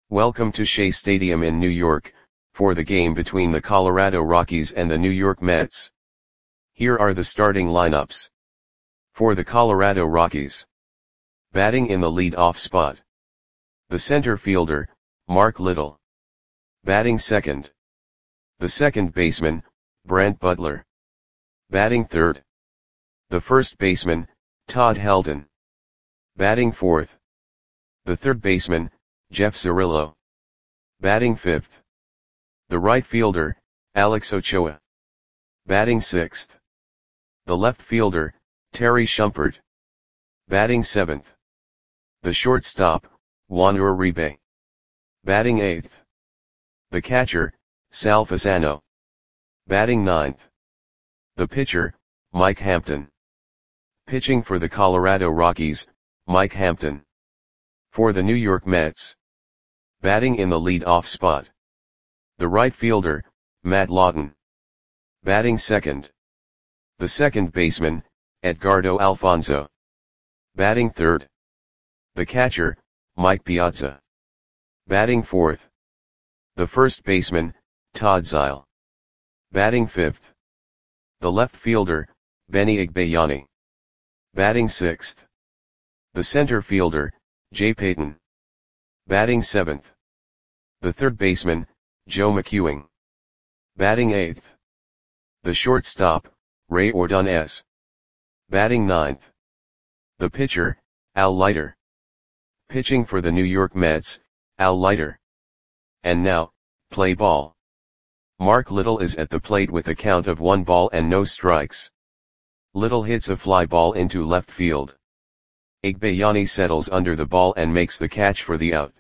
Welcome to Shea Stadium in New York, for the game between the Colorado Rockies and the New York Mets. Here are the starting lineups. For the Colorado Rockies. Batting in the lead-off spot. The center fielder, Mark Little. Batting second. The second baseman, Brent Butler. Batting third. The first baseman, Todd Helton. Batting fourth. The third baseman, Jeff Cirillo. Batting fifth. The right fielder, Alex Ochoa. Batting sixth. The left fielder, Terry Shumpert. Batting seventh. The shortstop, Juan Uribe. Batting eighth. The catcher, Sal Fasano. Batting ninth. The pitcher, Mike Hampton. Pitching for the Colorado Rockies, Mike Hampton. For the New York Mets. Batting in the lead-off spot. The right fielder, Matt Lawton. Batting second. The second baseman, Edgardo Alfonzo. Batting third. The catcher, Mike Piazza. Batting fourth. The first baseman, Todd Zeile. Batting fifth. The left fielder, Benny Igbayani. Batting sixth. The center fielder, Jay Payton. Batting seventh. The third baseman, Joe McEwing. Batting eighth. The shortstop, Ray Ordonez. Batting ninth. The pitcher, Al Leiter. Pitching for the New York Mets, Al Leiter. And now, play ball. Mark Little is at the plate with a count of 1 ball and no strikes. Little hits a fly ball into left field. Igbayani settles under the ball and makes the catch for the out.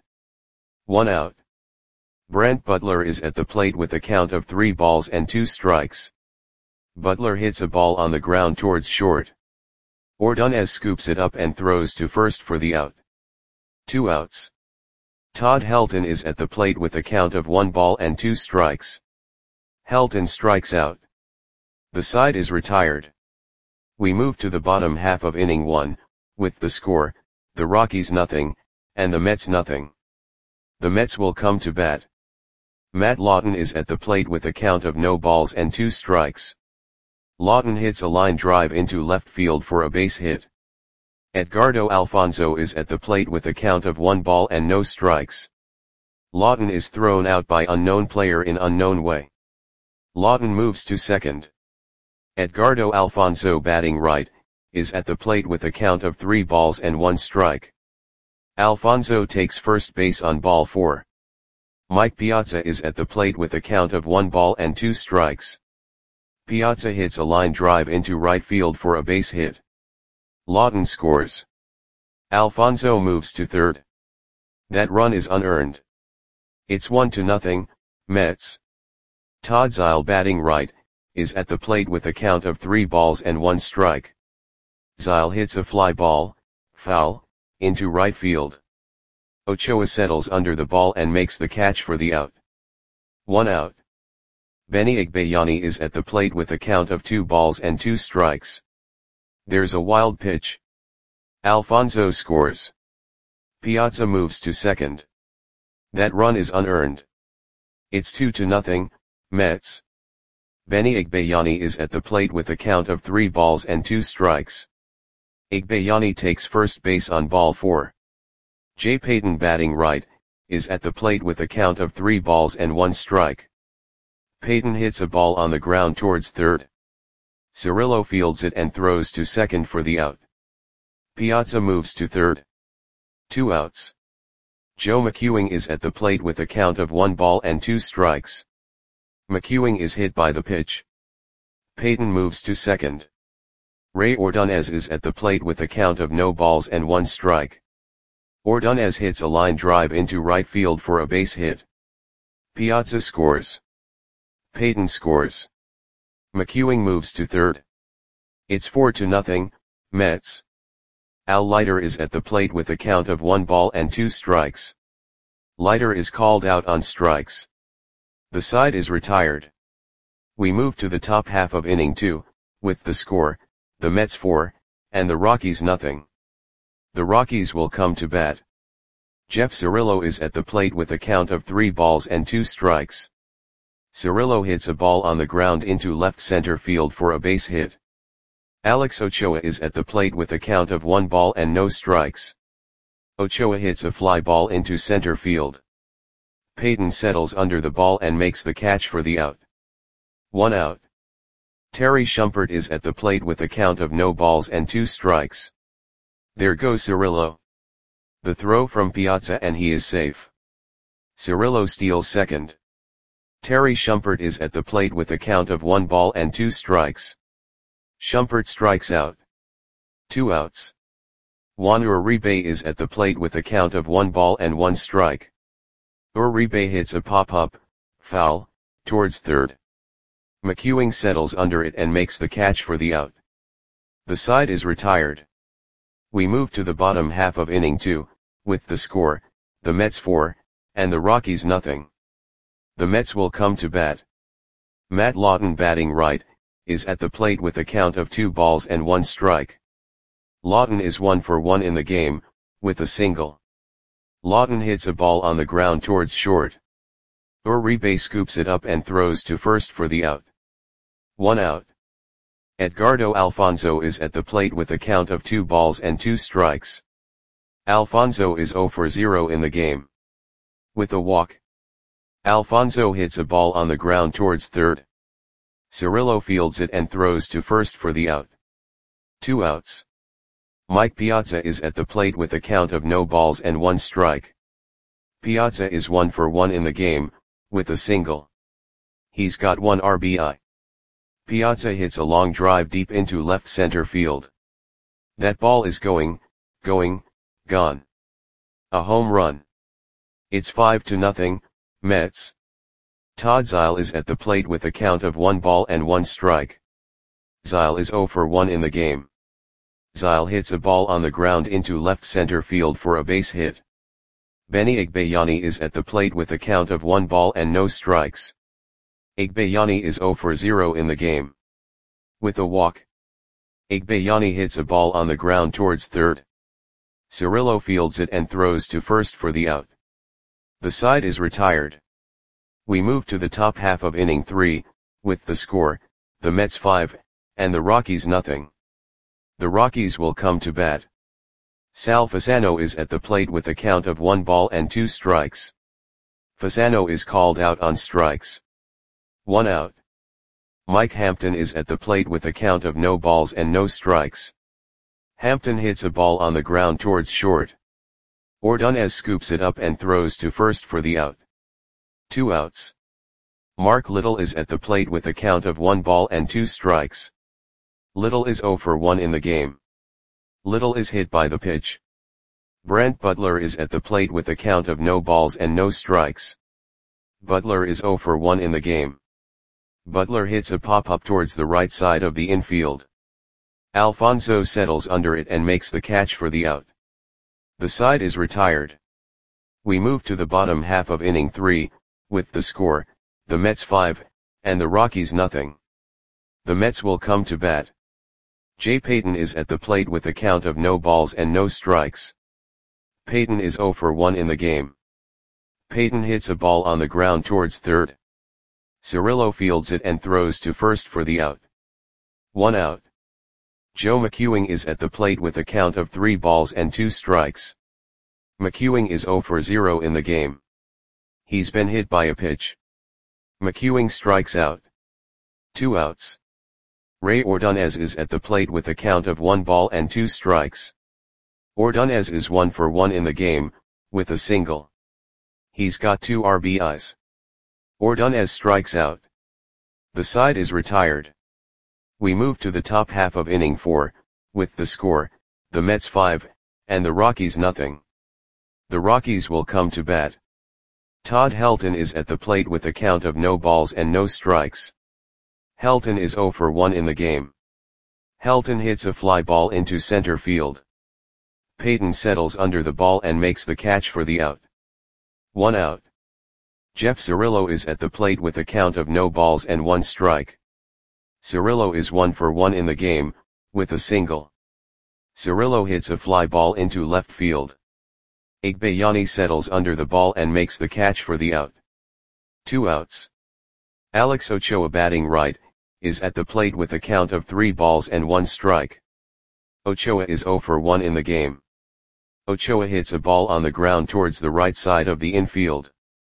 1 out. Brent Butler is at the plate with a count of 3 balls and 2 strikes. Butler hits a ball on the ground towards short. Ordonez scoops it up and throws to first for the out. 2 outs. Todd Helton is at the plate with a count of 1 ball and 2 strikes. Helton strikes out. The side is retired. We move to the bottom half of inning 1, with the score, the Rockies nothing, and the Mets nothing. The Mets will come to bat. Matt Lawton is at the plate with a count of no balls and 2 strikes. Lawton hits a line drive into left field for a base hit. Edgardo Alfonzo is at the plate with a count of 1 ball and no strikes. Lawton is thrown out by unknown player in unknown way. Lawton moves to second. Edgardo Alfonzo, batting right, is at the plate with a count of 3 balls and 1 strike. Alfonzo takes first base on ball 4. Mike Piazza is at the plate with a count of 1 ball and 2 strikes. Piazza hits a line drive into right field for a base hit. Lawton scores. Alfonzo moves to third. That run is unearned. It's 1-0, Mets. Todd Zeile, batting right, is at the plate with a count of 3 balls and 1 strike. Zeile hits a fly ball, foul, into right field. Ochoa settles under the ball and makes the catch for the out. 1 out. Benny Igbayani is at the plate with a count of 2 balls and 2 strikes. There's a wild pitch. Alfonzo scores. Piazza moves to second. That run is unearned. It's 2-0, Mets. Benny Igbayani is at the plate with a count of 3 balls and 2 strikes. Igbayani takes first base on ball 4. Jay Payton, batting right, is at the plate with a count of 3 balls and 1 strike. Payton hits a ball on the ground towards third. Cirillo fields it and throws to second for the out. Piazza moves to third. 2 outs. Joe McEwing is at the plate with a count of 1 ball and 2 strikes. McEwing is hit by the pitch. Payton moves to second. Ray Ordonez is at the plate with a count of no balls and 1 strike. Ordonez hits a line drive into right field for a base hit. Piazza scores. Payton scores. McEwing moves to third. It's 4-0, Mets. Al Leiter is at the plate with a count of 1 ball and 2 strikes. Leiter is called out on strikes. The side is retired. We move to the top half of inning 2, with the score, the Mets 4, and the Rockies nothing. The Rockies will come to bat. Jeff Cirillo is at the plate with a count of 3 balls and 2 strikes. Cirillo hits a ball on the ground into left center field for a base hit. Alex Ochoa is at the plate with a count of 1 ball and no strikes. Ochoa hits a fly ball into center field. Peyton settles under the ball and makes the catch for the out. 1 out. Terry Shumpert is at the plate with a count of no balls and 2 strikes. There goes Cirillo. The throw from Piazza and he is safe. Cirillo steals second. Terry Shumpert is at the plate with a count of 1 ball and 2 strikes. Shumpert strikes out. 2 outs. Juan Uribe is at the plate with a count of 1 ball and 1 strike. Uribe hits a pop-up, foul, towards third. McEwing settles under it and makes the catch for the out. The side is retired. We move to the bottom half of inning 2, with the score, the Mets 4, and the Rockies nothing. The Mets will come to bat. Matt Lawton, batting right, is at the plate with a count of 2 balls and 1 strike. Lawton is 1 for 1 in the game, with a single. Lawton hits a ball on the ground towards short. Uribe scoops it up and throws to first for the out. 1 out. Edgardo Alfonzo is at the plate with a count of 2 balls and 2 strikes. Alfonzo is 0 for 0 in the game. With a walk. Alfonzo hits a ball on the ground towards third. Cirillo fields it and throws to first for the out. 2 outs. Mike Piazza is at the plate with a count of no balls and 1 strike. Piazza is 1 for 1 in the game, with a single. He's got 1 RBI. Piazza hits a long drive deep into left center field. That ball is going, gone. A home run. It's 5-0, Mets. Todd Zeile is at the plate with a count of 1 ball and 1 strike. Zeile is 0 for 1 in the game. Zeile hits a ball on the ground into left center field for a base hit. Benny Igbayani is at the plate with a count of 1 ball and no strikes. Igbayani is 0 for 0 in the game. With a walk. Igbayani hits a ball on the ground towards third. Cirillo fields it and throws to first for the out. The side is retired. We move to the top half of inning 3, with the score, the Mets 5, and the Rockies nothing. The Rockies will come to bat. Sal Fasano is at the plate with a count of 1 ball and 2 strikes. Fasano is called out on strikes. 1 out. Mike Hampton is at the plate with a count of no balls and no strikes. Hampton hits a ball on the ground towards short. Ordonez scoops it up and throws to first for the out. 2 outs. Mark Little is at the plate with a count of 1 ball and 2 strikes. Little is 0 for 1 in the game. Little is hit by the pitch. Brent Butler is at the plate with a count of no balls and no strikes. Butler is 0 for 1 in the game. Butler hits a pop-up towards the right side of the infield. Alfonzo settles under it and makes the catch for the out. The side is retired. We move to the bottom half of inning 3, with the score, the Mets 5, and the Rockies nothing. The Mets will come to bat. Jay Payton is at the plate with a count of no balls and no strikes. Payton is 0 for 1 in the game. Payton hits a ball on the ground towards third. Cirillo fields it and throws to first for the out. 1 out. Joe McEwing is at the plate with a count of 3 balls and 2 strikes. McEwing is 0 for 0 in the game. He's been hit by a pitch. McEwing strikes out. 2 outs. Ray Ordonez is at the plate with a count of 1 ball and 2 strikes. Ordonez is 1 for 1 in the game, with a single. He's got 2 RBIs. Ordonez strikes out. The side is retired. We move to the top half of inning 4, with the score, the Mets 5, and the Rockies nothing. The Rockies will come to bat. Todd Helton is at the plate with a count of no balls and no strikes. Helton is 0 for 1 in the game. Helton hits a fly ball into center field. Payton settles under the ball and makes the catch for the out. 1 out. Jeff Cirillo is at the plate with a count of no balls and 1 strike. Cirillo is 1 for 1 in the game, with a single. Cirillo hits a fly ball into left field. Igbayani settles under the ball and makes the catch for the out. 2 outs. Alex Ochoa batting right, is at the plate with a count of 3 balls and 1 strike. Ochoa is 0 for 1 in the game. Ochoa hits a ball on the ground towards the right side of the infield.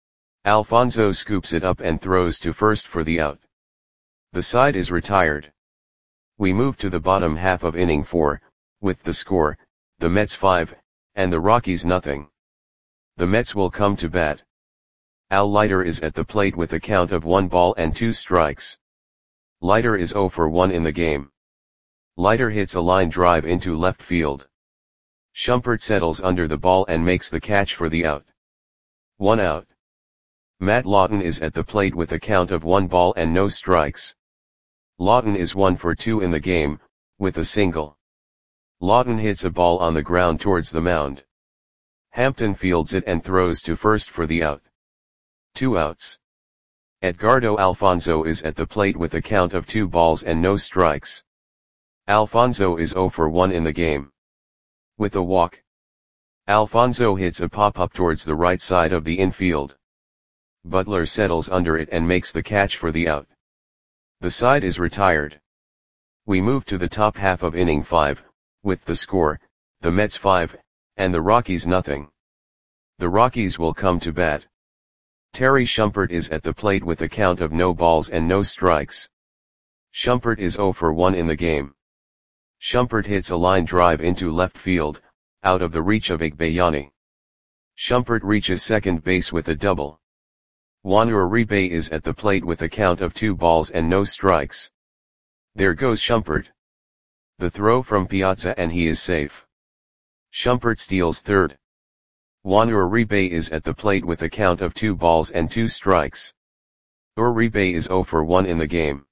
Alfonso scoops it up and throws to first for the out. The side is retired. We move to the bottom half of inning 4, with the score, the Mets 5, and the Rockies nothing. The Mets will come to bat. Al Leiter is at the plate with a count of 1 ball and 2 strikes. Leiter is 0 for 1 in the game. Leiter hits a line drive into left field. Shumpert settles under the ball and makes the catch for the out. 1 out. Matt Lawton is at the plate with a count of 1 ball and no strikes. Lawton is 1 for 2 in the game, with a single. Lawton hits a ball on the ground towards the mound. Hampton fields it and throws to first for the out. 2 outs. Edgardo Alfonso is at the plate with a count of 2 balls and no strikes. Alfonso is 0 for 1 in the game. With a walk. Alfonso hits a pop-up towards the right side of the infield. Butler settles under it and makes the catch for the out. The side is retired. We move to the top half of inning 5, with the score, the Mets 5, and the Rockies nothing. The Rockies will come to bat. Terry Shumpert is at the plate with a count of no balls and no strikes. Shumpert is 0 for 1 in the game. Shumpert hits a line drive into left field, out of the reach of Igbayani. Shumpert reaches second base with a double. Juan Uribe is at the plate with a count of 2 balls and no strikes. There goes Shumpert. The throw from Piazza and he is safe. Shumpert steals third. Juan Uribe is at the plate with a count of 2 balls and 2 strikes. Uribe is 0 for 1 in the game.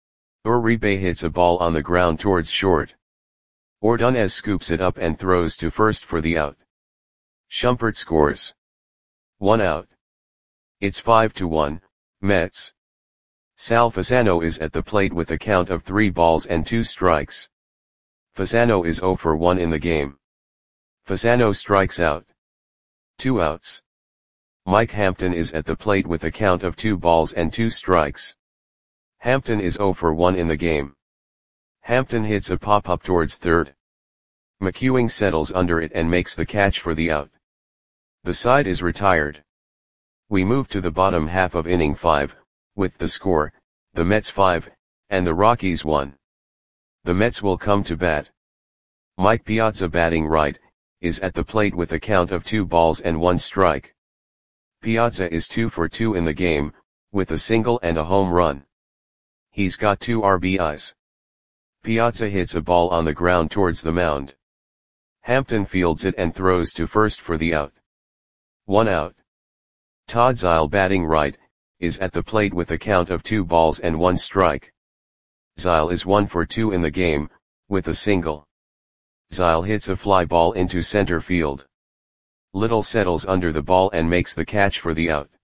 Uribe hits a ball on the ground towards short. Ordonez scoops it up and throws to first for the out. Shumpert scores. 1 out. It's 5-1, Mets. Sal Fasano is at the plate with a count of 3 balls and 2 strikes. Fasano is 0 for 1 in the game. Fasano strikes out. 2 outs. Mike Hampton is at the plate with a count of 2 balls and 2 strikes. Hampton is 0 for 1 in the game. Hampton hits a pop-up towards third. McEwing settles under it and makes the catch for the out. The side is retired. We move to the bottom half of inning 5, with the score, the Mets 5, and the Rockies 1. The Mets will come to bat. Mike Piazza batting right, is at the plate with a count of 2 balls and 1 strike. Piazza is 2 for 2 in the game, with a single and a home run. He's got 2 RBIs. Piazza hits a ball on the ground towards the mound. Hampton fields it and throws to first for the out. 1 out. Todd Zeile batting right, is at the plate with a count of 2 balls and 1 strike. Zeile is 1 for 2 in the game, with a single. Zeile hits a fly ball into center field. Little settles under the ball and makes the catch for the out.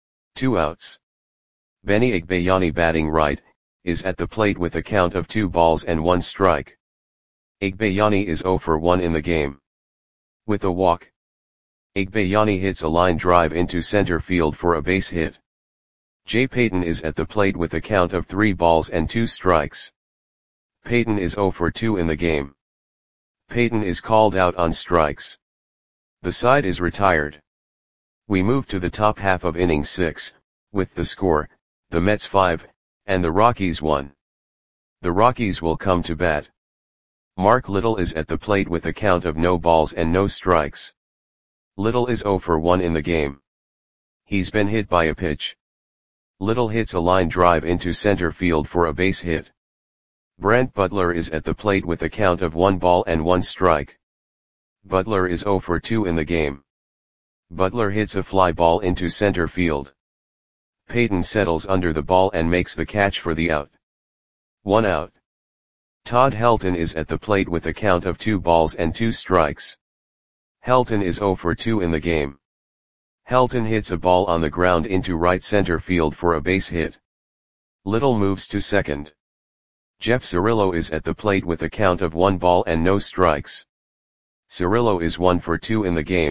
2 outs. Benny Igbayani batting right, is at the plate with a count of 2 balls and 1 strike. Igbayani is 0 for 1 in the game. With a walk. Igbayani hits a line drive into center field for a base hit. Jay Payton is at the plate with a count of 3 balls and 2 strikes. Payton is 0 for 2 in the game. Payton is called out on strikes. The side is retired. We move to the top half of inning 6, with the score, the Mets 5, and the Rockies 1. The Rockies will come to bat. Mark Little is at the plate with a count of no balls and no strikes. Little is 0 for 1 in the game. He's been hit by a pitch. Little hits a line drive into center field for a base hit. Brent Butler is at the plate with a count of 1 ball and 1 strike. Butler is 0 for 2 in the game. Butler hits a fly ball into center field. Payton settles under the ball and makes the catch for the out. 1 out. Todd Helton is at the plate with a count of 2 balls and 2 strikes. Helton is 0 for 2 in the game. Helton hits a ball on the ground into right center field for a base hit. Little moves to second. Jeff Cirillo is at the plate with a count of 1 ball and no strikes. Cirillo is 1 for 2 in the game,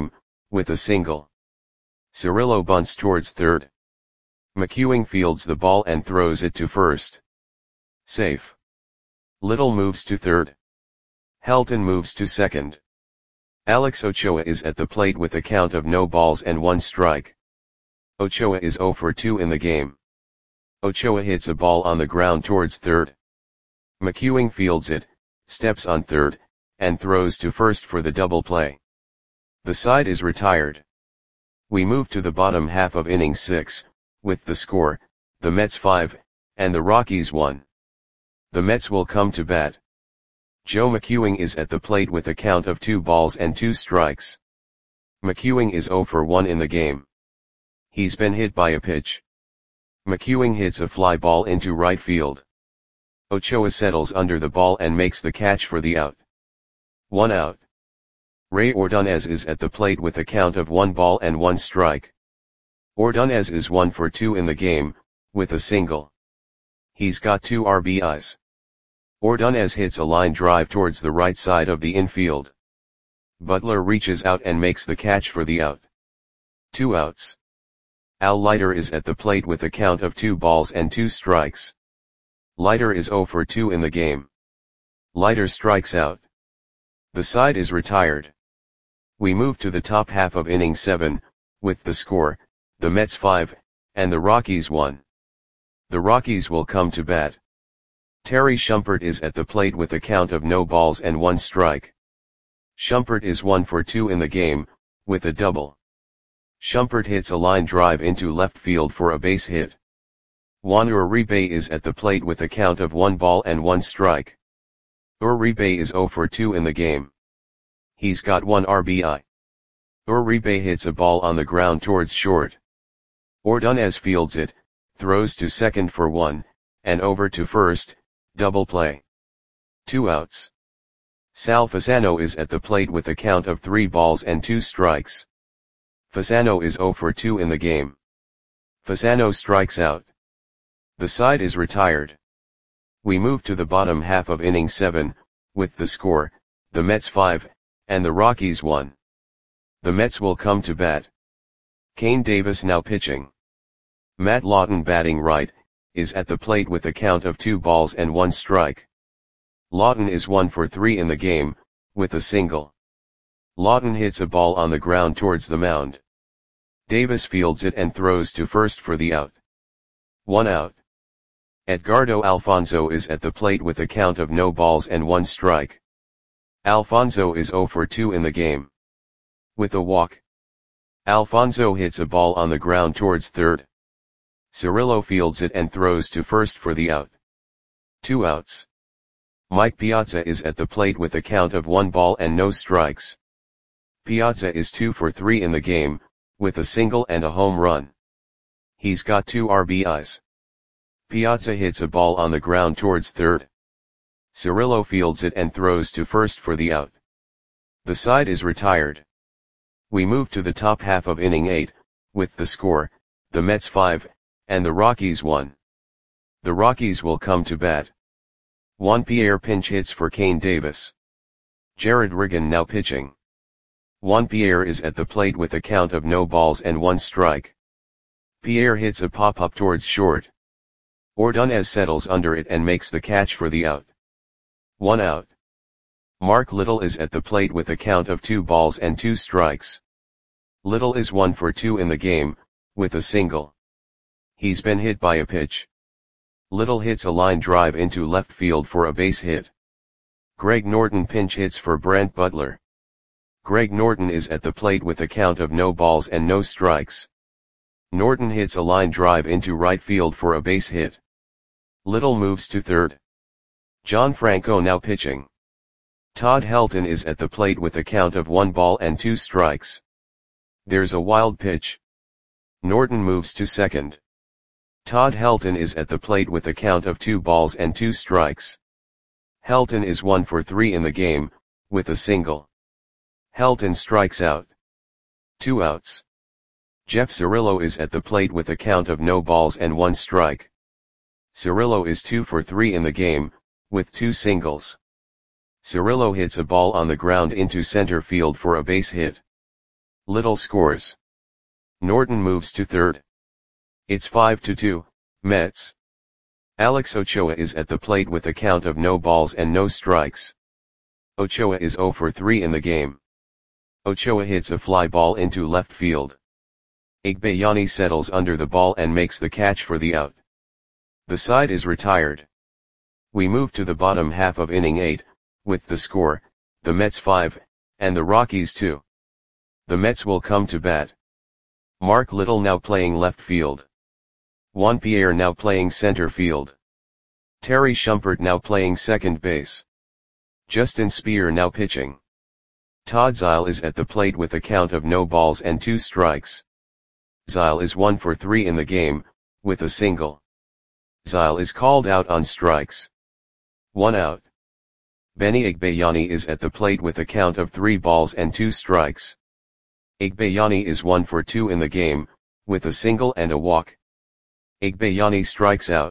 with a single. Cirillo bunts towards third. McEwing fields the ball and throws it to first. Safe. Little moves to third. Helton moves to second. Alex Ochoa is at the plate with a count of no balls and 1 strike. Ochoa is 0 for 2 in the game. Ochoa hits a ball on the ground towards third. McEwing fields it, steps on third, and throws to first for the double play. The side is retired. We move to the bottom half of inning 6, with the score, the Mets 5, and the Rockies 1. The Mets will come to bat. Joe McEwing is at the plate with a count of 2 balls and 2 strikes. McEwing is 0 for 1 in the game. He's been hit by a pitch. McEwing hits a fly ball into right field. Ochoa settles under the ball and makes the catch for the out. 1 out. Ray Ordonez is at the plate with a count of 1 ball and 1 strike. Ordonez is 1 for 2 in the game, with a single. He's got 2 RBIs. Ordonez hits a line drive towards the right side of the infield. Butler reaches out and makes the catch for the out. 2 outs. Al Leiter is at the plate with a count of 2 balls and 2 strikes. Leiter is 0 for 2 in the game. Leiter strikes out. The side is retired. We move to the top half of inning 7, with the score, the Mets 5, and the Rockies 1. The Rockies will come to bat. Terry Shumpert is at the plate with a count of no balls and 1 strike. Shumpert is 1 for 2 in the game, with a double. Shumpert hits a line drive into left field for a base hit. Juan Uribe is at the plate with a count of 1 ball and 1 strike. Uribe is 0 for 2 in the game. He's got 1 RBI. Uribe hits a ball on the ground towards short. Ordonez fields it, throws to second for 1, and over to first, double play. 2 outs. Sal Fasano is at the plate with a count of 3 balls and 2 strikes. Fasano is 0 for 2 in the game. Fasano strikes out. The side is retired. We move to the bottom half of inning 7, with the score, the Mets 5, and the Rockies 1. The Mets will come to bat. Kane Davis now pitching. Matt Lawton batting right, is at the plate with a count of 2 balls and 1 strike. Lawton is 1 for 3 in the game, with a single. Lawton hits a ball on the ground towards the mound. Davis fields it and throws to first for the out. 1 out. Edgardo Alfonzo is at the plate with a count of no balls and 1 strike. Alfonzo is 0 for 2 in the game. With a walk. Alfonzo hits a ball on the ground towards third. Cirillo fields it and throws to first for the out. 2 outs. Mike Piazza is at the plate with a count of 1 ball and no strikes. Piazza is 2 for 3 in the game, with a single and a home run. He's got 2 RBIs. Piazza hits a ball on the ground towards third. Cirillo fields it and throws to first for the out. The side is retired. We move to the top half of inning 8, with the score, the Mets 5, and the Rockies 1. The Rockies will come to bat. Juan Pierre pinch hits for Kane Davis. Jared Riggin now pitching. Juan Pierre is at the plate with a count of no balls and 1 strike. Pierre hits a pop-up towards short. Ordonez settles under it and makes the catch for the out. 1 out. Mark Little is at the plate with a count of 2 balls and 2 strikes. Little is 1 for 2 in the game, with a single. He's been hit by a pitch. Little hits a line drive into left field for a base hit. Greg Norton pinch hits for Brent Butler. Greg Norton is at the plate with a count of no balls and no strikes. Norton hits a line drive into right field for a base hit. Little moves to third. John Franco now pitching. Todd Helton is at the plate with a count of 1 ball and 2 strikes. There's a wild pitch. Norton moves to second. Todd Helton is at the plate with a count of 2 balls and 2 strikes. Helton is 1 for 3 in the game, with a single. Helton strikes out. 2 outs. Jeff Cirillo is at the plate with a count of no balls and 1 strike. Cirillo is 2 for 3 in the game, with 2 singles. Cirillo hits a ball on the ground into center field for a base hit. Little scores. Norton moves to third. It's 5-2, Mets. Alex Ochoa is at the plate with a count of no balls and no strikes. Ochoa is 0 for 3 in the game. Ochoa hits a fly ball into left field. Igbayani settles under the ball and makes the catch for the out. The side is retired. We move to the bottom half of inning 8, with the score, the Mets 5, and the Rockies 2. The Mets will come to bat. Mark Little now playing left field. Juan Pierre now playing center field. Terry Shumpert now playing second base. Justin Speer now pitching. Todd Zeile is at the plate with a count of no balls and 2 strikes. Zeile is 1 for 3 in the game, with a single. Zeile is called out on strikes. 1 out. Benny Igbayani is at the plate with a count of 3 balls and 2 strikes. Igbayani is 1 for 2 in the game, with a single and a walk. Igbayani strikes out.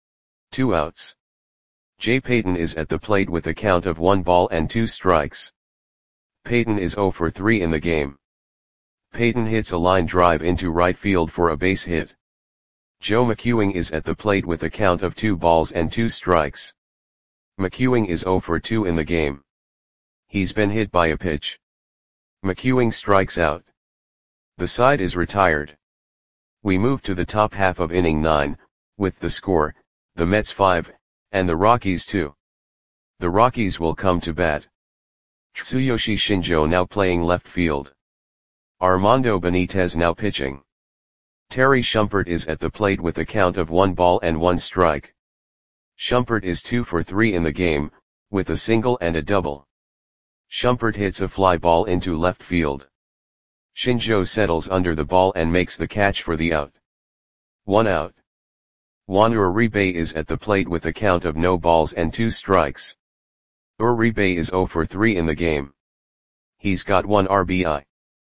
2 outs. Jay Payton is at the plate with a count of 1 ball and 2 strikes. Payton is 0 for 3 in the game. Payton hits a line drive into right field for a base hit. Joe McEwing is at the plate with a count of 2 balls and 2 strikes. McEwing is 0 for 2 in the game. He's been hit by a pitch. McEwing strikes out. The side is retired. We move to the top half of inning 9, with the score, the Mets 5, and the Rockies 2. The Rockies will come to bat. Tsuyoshi Shinjo now playing left field. Armando Benitez now pitching. Terry Shumpert is at the plate with a count of 1 ball and 1 strike. Shumpert is 2 for 3 in the game, with a single and a double. Shumpert hits a fly ball into left field. Shinjo settles under the ball and makes the catch for the out. 1 out. Juan Uribe is at the plate with a count of no balls and 2 strikes. Uribe is 0 for 3 in the game. He's got 1 RBI.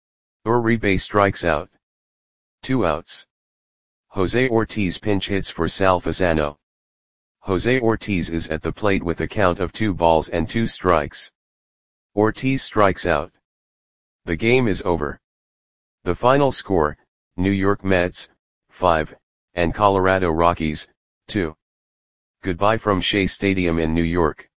Uribe strikes out. 2 outs. Jose Ortiz pinch hits for Sal Fasano. Jose Ortiz is at the plate with a count of 2 balls and 2 strikes. Ortiz strikes out. The game is over. The final score, New York Mets, 5, and Colorado Rockies, 2. Goodbye from Shea Stadium in New York.